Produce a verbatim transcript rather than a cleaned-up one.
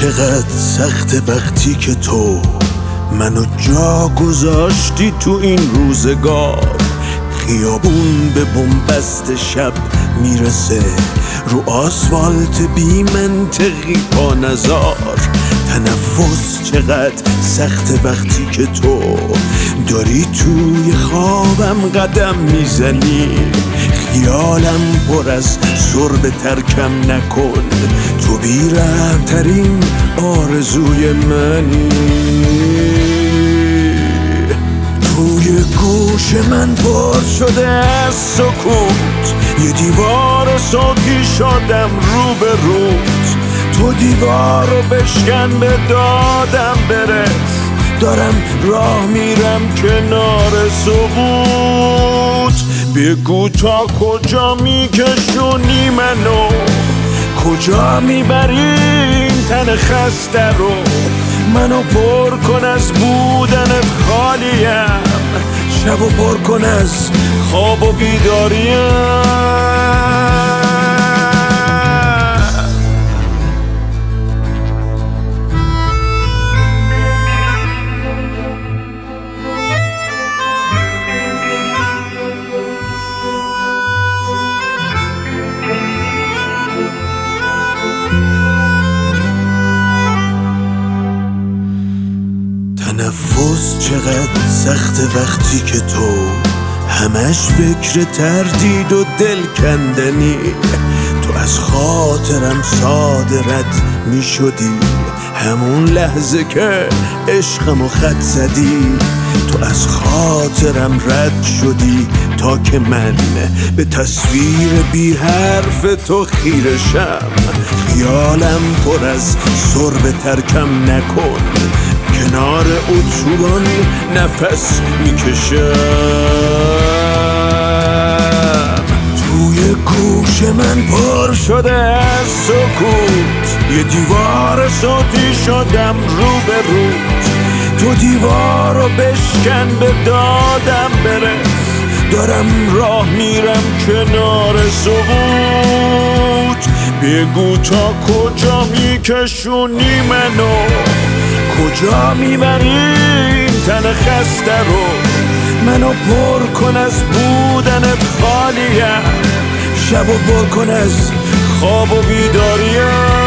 چقدر سخت وقتی که تو منو جا گذاشتی تو این روزگار. خیابون به بنبست شب میرسه، رو آسفالت بی منطقی پا نزار. تنفس چقدر سخت وقتی که تو داری توی خوابم قدم میزنی. خیالم پر از سرب ترکم نکن، تو بی‌رحم‌ترین آرزوی منی. توی گوش من پر شده از سکوت، یه دیوار صوتی شدم رو به روت. تو دیوار رو بشکن به دادم برس، دارم راه میرم کنار سقوط. بگو تا کجا میکشونی منو، کجا میبری این تن خسته رو. منو پر کن از بودنت خالیم، شبو پر کن از خواب و بیداریم. تنفس چقدر سخت وقتی که تو همش فکر تردید و دل کندنی. تو از خاطرم ساده رد می شدی، همون لحظه که عشقمو خط زدی. تو از خاطرم رد شدی تا که من به تصویر بی حرف تو خیرشم. خیالم پر از سرب ترکم نکن، کنار اتوبان نفس میکشم. توی گوش من پر شده از سکوت، یه دیوار صوتی شدم رو به روت. تو دیوار رو بشکن به دادم برس، دارم راه میرم کنار سقوط. بگو تا کجا میکشونی منو، کجا میبری این تن خسته رو. منو پر کن از بودنت خالیم، شبو پر کن از خواب و بیداریم.